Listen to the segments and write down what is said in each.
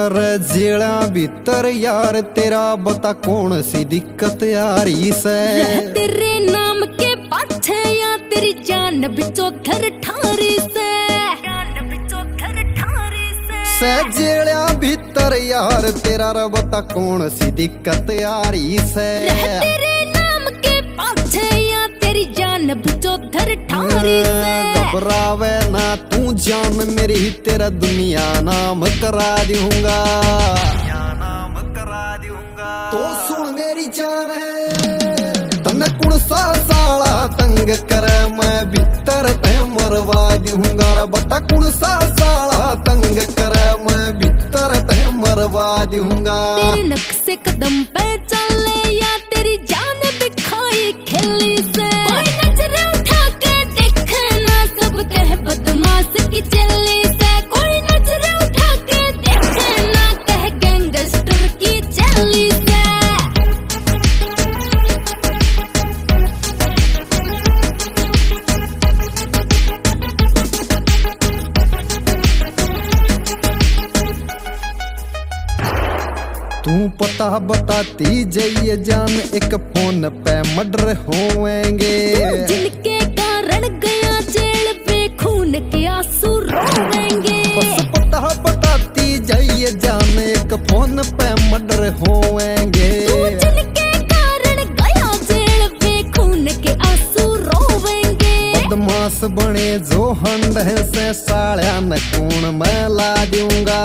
जेड़ा भीतर यार तेरा बता कौन सी दिक्कत यारी से तेरे नाम के पाछे या तेरी जान बिचो थर ठारी से जेड़ा भीतर यार तेरा बता कौन सी दिक्कत यारी से तेरे नाम के पाछे या तेरी जान बिचो थर ठारी से घबरावे ना तू जान मेरी तेरा दुनिया नाम करा दूंगा तो सुन मेरी जान तने कुण सा साला तंग करे मैं भीतर ते मरवा दूंगा बता कुण सा साला तंग करे मैं भीतर ते मरवा दूंगा तेरे नक्शे कदम पे चले या तेरी जान दिखाई खिली से कोई नजर उठा के देखना सब कह बदमाश की चली से कोई नजर उठा के देखना कह गैंगस्टर की चली से तू पता बताती जाइए जान एक फोन पे मर्डर होएंगे जिनके कारण गया जेल पे खून के आंसू रोएंगे बस पता बताती जाइए जान एक फोन पे मर्डर होएंगे जिनके कारण गया जेल पे खून के आंसू रोएंगे बदमाश बने जो हंड है से साड़ा न कौन मैं ला दूंगा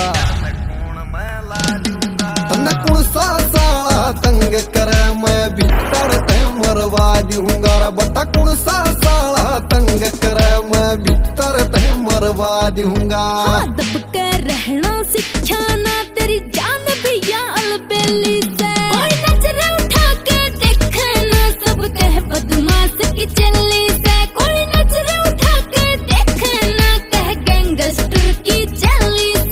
कुण सा साला तंग करे मैं भीतर ते मरवा दूंगा बता कुण सा साला तंग करे मैं भीतर ते मरवा दूंगा दब के रहना सिखा ना तेरी जान भी या अलबेली से कोई नजर उठा के देखना सब कह बदमाश की चली से कोई नजर उठा के देखना कह गैंगस्टर की चली से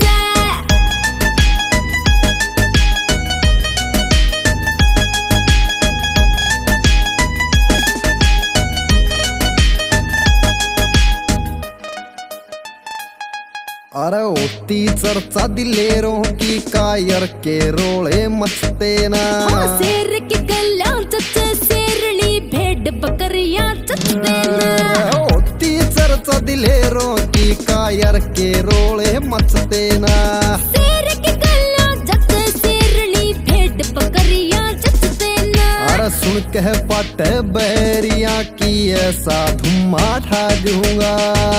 अरे होती चर्चा दिलेरों की कायर के रोले मचते ना शेर की गल्ला चचे शेरनी भेड़ बकरियां चचते ना होती चर्चा दिलेरों की कायर के रोले मचते ना शेर की गल्ला चचे शेरनी भेड़ बकरियां चचते ना अरे सुन कह पट बहरिया की ऐसा धुम्मा ठा दूंगा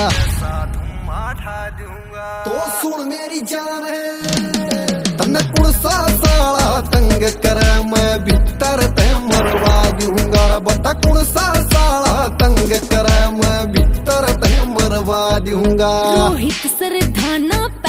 तो सुन मेरी जान तन्ने कुण सा साला तंग करे मैं भीतर ते मरवा दूंगा बता कुण सा साला तंग करे मैं भीतर ते मरवा दूंगा रोहित सरधाना